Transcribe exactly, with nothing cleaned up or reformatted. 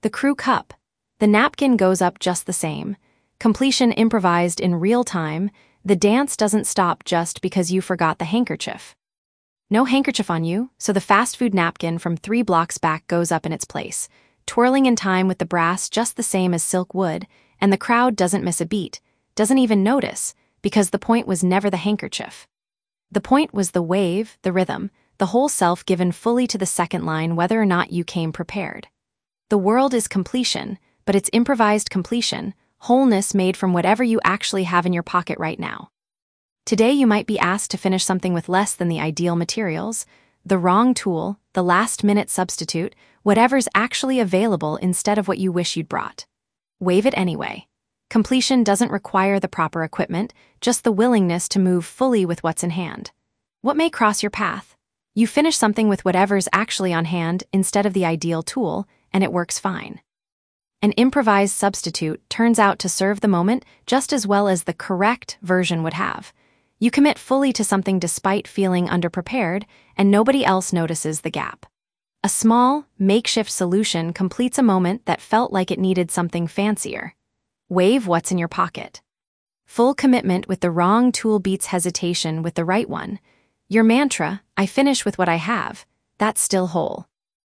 The crew cup. The napkin goes up just the same. Completion improvised in real time. The dance doesn't stop just because you forgot the handkerchief. No handkerchief on you, so the fast food napkin from three blocks back goes up in its place, twirling in time with the brass just the same as silk wood, and the crowd doesn't miss a beat, doesn't even notice, because the point was never the handkerchief. The point was the wave, the rhythm, the whole self given fully to the second line whether or not you came prepared. The world is completion, but it's improvised completion, wholeness made from whatever you actually have in your pocket right now. Today you might be asked to finish something with less than the ideal materials, the wrong tool, the last-minute substitute, whatever's actually available instead of what you wish you'd brought. Wave it anyway. Completion doesn't require the proper equipment, just the willingness to move fully with what's in hand. What may cross your path? You finish something with whatever's actually on hand instead of the ideal tool, and it works fine. An improvised substitute turns out to serve the moment just as well as the correct version would have. You commit fully to something despite feeling underprepared, and nobody else notices the gap. A small, makeshift solution completes a moment that felt like it needed something fancier. Wave what's in your pocket. Full commitment with the wrong tool beats hesitation with the right one. Your mantra, I finish with what I have, that's still whole.